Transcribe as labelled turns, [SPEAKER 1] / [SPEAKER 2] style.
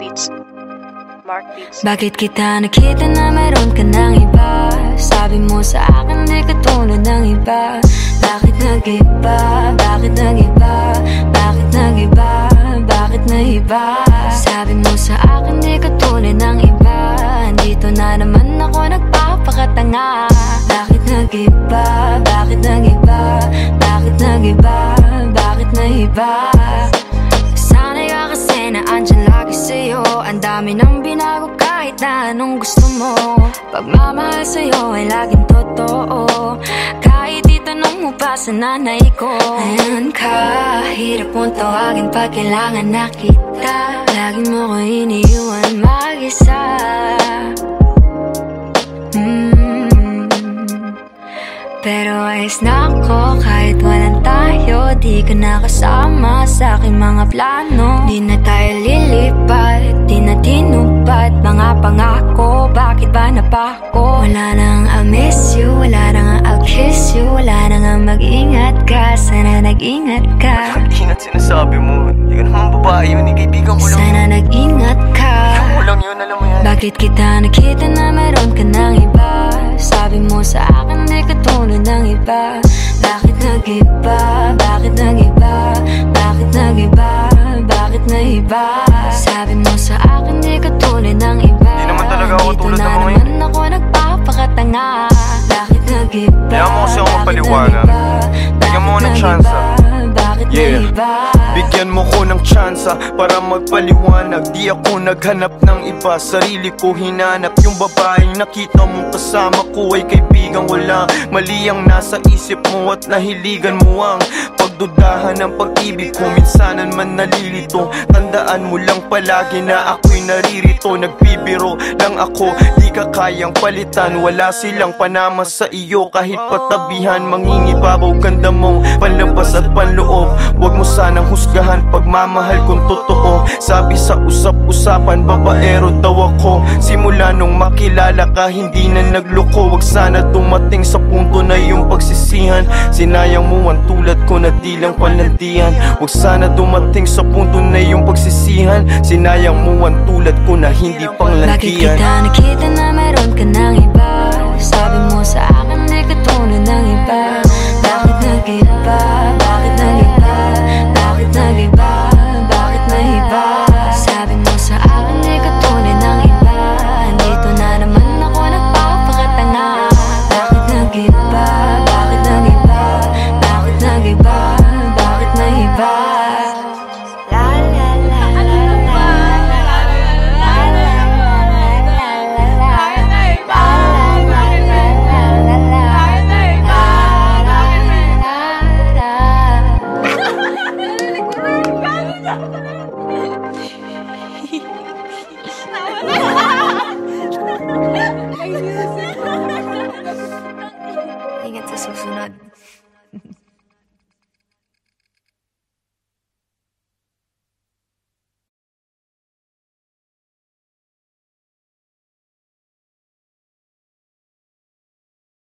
[SPEAKER 1] Beats.
[SPEAKER 2] Bakit kita nakita na meron ka ng iba? Sabi mo sa akin di katulad ng iba. Bakit nag-iba? Bakit nag-iba? Bakit nag-iba? Bakit nag-iba? Sabi mo sa akin di katulad ng iba. Dito na naman ako nagpapakatanga. Bakit nag-iba? Bakit nag-iba? Bakit nag-iba? Bakit nag-iba? Sana'y ka kasi na andyan lagi sa'yo. Ang dami nang binago kahit na anong gusto mo. Pagmamahal sa'yo ay laging totoo. Kahit itanong mo pa sa nanay ko. Ayan ka, hirap mong tawagin pag kailangan na kita. Lagi mo ko iniiwan mag-isa. Pero ayos na ako kahit walang tayo. Di ka nakasama sa aking mga plano. Di na tayo lilipat, di na tinupad mga pangako. Bakit ba napako? Wala nang I'll miss you, wala nang I'll kiss you. Wala nang mag-ingat ka, sana nag-ingat ka.
[SPEAKER 3] Ingat sinasabi mo, di ka naman babae yun, kaibigan ko lang.
[SPEAKER 2] Sana nag-ingat ka.
[SPEAKER 3] Ikaw lang yun, alam mo yan.
[SPEAKER 2] Bakit kita nakita na meron ka ng iba? Sabi mo sa akin di katulad ng iba. Bakit nag-iba? Bakit nag-iba? Bakit nag-iba? Bakit nag-iba? Sabi mo sa akin di katulad ng iba.
[SPEAKER 3] Di naman talaga ako tulad ng mga yun.
[SPEAKER 2] Dito na naman ako nagpapakatanga. Bakit nag-iba?
[SPEAKER 3] Kaya mo kasi ako mapaliwanag. Bigyan mo ko ng tsansa. Yeah, bigyan mo ko ng tsansa para magpaliwanag. Di ako naghanap ng iba, sarili ko hinanap. Yung babaeng nakita mong kasama ko ay kaibigan ko lang. Mali ang nasa isip mo at nahiligan mo ang pagdudahan ng pag-ibig ko. Minsanan man nalilito, tandaan mo lang palagi na ako'y naririto. Nagbibiro lang ako, di ka kayang palitan. Wala silang panama sa iyo kahit patabihan. Mangingibabaw ganda mong panlabas at panloob. Huwag mo sanang husgahan pagmamahal kung totoo. Sabi sa usap-usapan, babaero daw ako. Simula nung makilala ka, hindi na nagloko. Huwag sana dumating sa punto na yung pagsisihan. Sinayang mo ang tulad ko na di lang palandian. Huwag sana dumating sa punto na yung pagsisihan. Sinayang mo ang tulad ko na hindi panglandian.
[SPEAKER 2] Bakit kita nakita na meron ka ng iba?